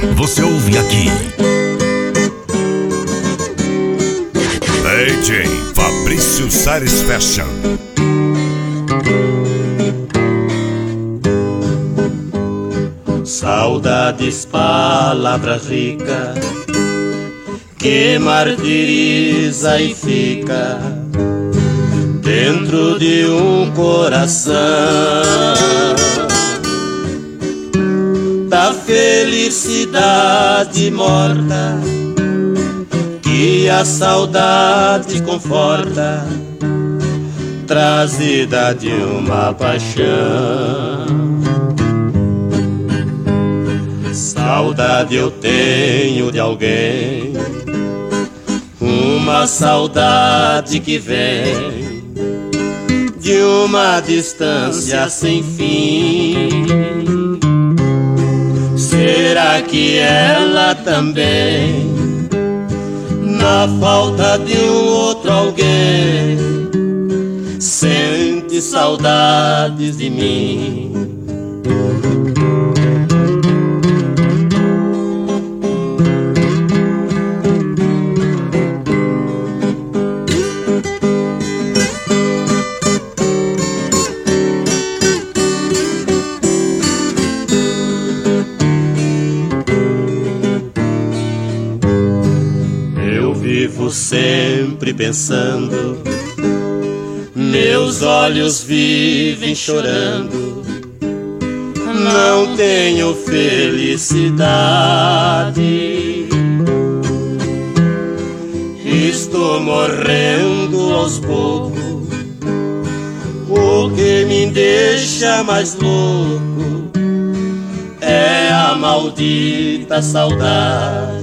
Você ouve aqui DJ Fabrício Sares Fashion. Saudades, palavra rica que martiriza e fica dentro de um coração. Da felicidade morta que a saudade conforta, trazida de uma paixão. Saudade eu tenho de alguém, uma saudade que vem de uma distância sem fim. Será que ela também, na falta de um outro alguém, sente saudades de mim? Vivo sempre pensando, meus olhos vivem chorando, não tenho felicidade. Estou morrendo aos poucos, o que me deixa mais louco é a maldita saudade.